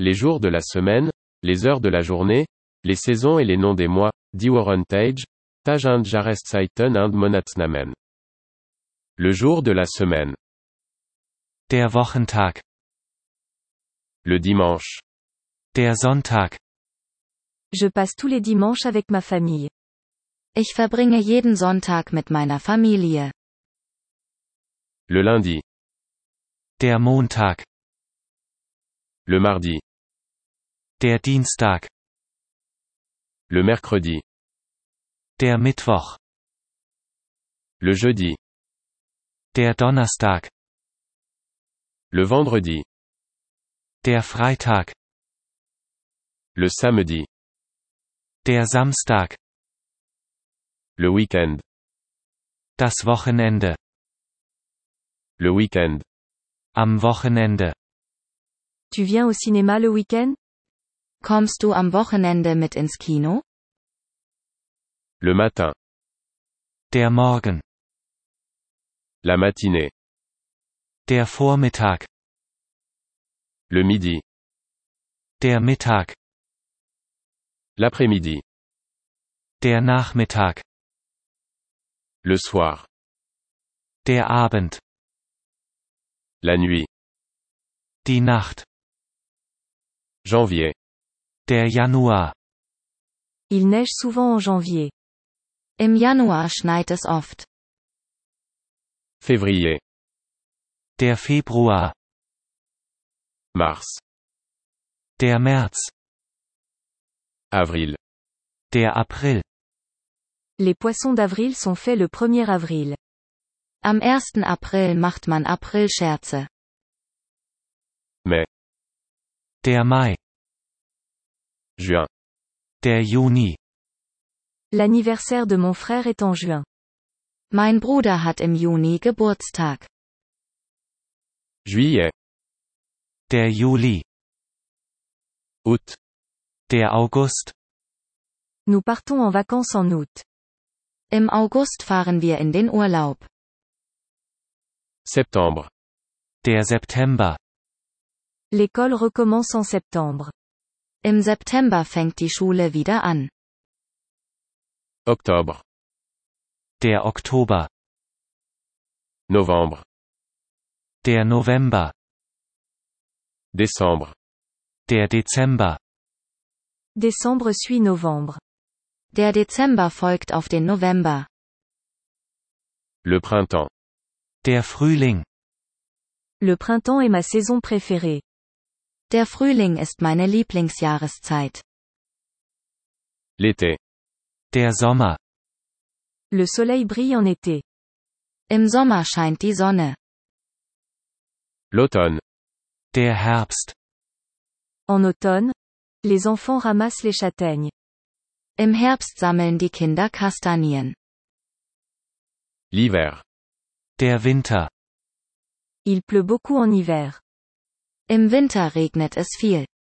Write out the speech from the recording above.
Les jours de la semaine, les heures de la journée, les saisons et les noms des mois, die Wochentag, Tag und Jahreszeiten und Monatsnamen. Le jour de la semaine. Der Wochentag. Le dimanche. Der Sonntag. Je passe tous les dimanches avec ma famille. Ich verbringe jeden Sonntag mit meiner Familie. Le lundi. Der Montag. Le mardi. Der Dienstag. Le mercredi. Der Mittwoch. Le jeudi. Der Donnerstag. Le vendredi. Der Freitag. Le samedi. Der Samstag. Le week-end. Das Wochenende. Le week-end. Am Wochenende. Tu viens au cinéma le week-end? Kommst du am Wochenende mit ins Kino? Le matin. Der Morgen. La matinée. Der Vormittag. Le midi. Der Mittag. L'après-midi. Der Nachmittag. Le soir. Der Abend. La nuit. Die Nacht. Janvier. Der Januar. Il neige souvent en janvier. Im Januar schneit es oft. Février. Der Februar. Mars. Der März. Avril. Der April. Les poissons d'avril sont faits le 1er avril. Am 1. April macht man Aprilscherze. Mai. Der Mai. Juin. Der Juni. L'anniversaire de mon frère est en juin. Mein Bruder hat im Juni Geburtstag. Juillet. Der Juli. Août. Der August. Nous partons en vacances en août. Im August fahren wir in den Urlaub. Septembre. Der September. L'école recommence en septembre. Im September fängt die Schule wieder an. Octobre. Der Oktober. Novembre. Der November. Décembre. Der Dezember. Décembre suit novembre. Der Dezember folgt auf den November. Le printemps. Der Frühling. Le printemps est ma saison préférée. Der Frühling ist meine Lieblingsjahreszeit. L'été. Der Sommer. Le soleil brille en été. Im Sommer scheint die Sonne. L'automne. Der Herbst. En automne, les enfants ramassent les châtaignes. Im Herbst sammeln die Kinder Kastanien. L'hiver. Der Winter. Il pleut beaucoup en hiver. Im Winter regnet es viel.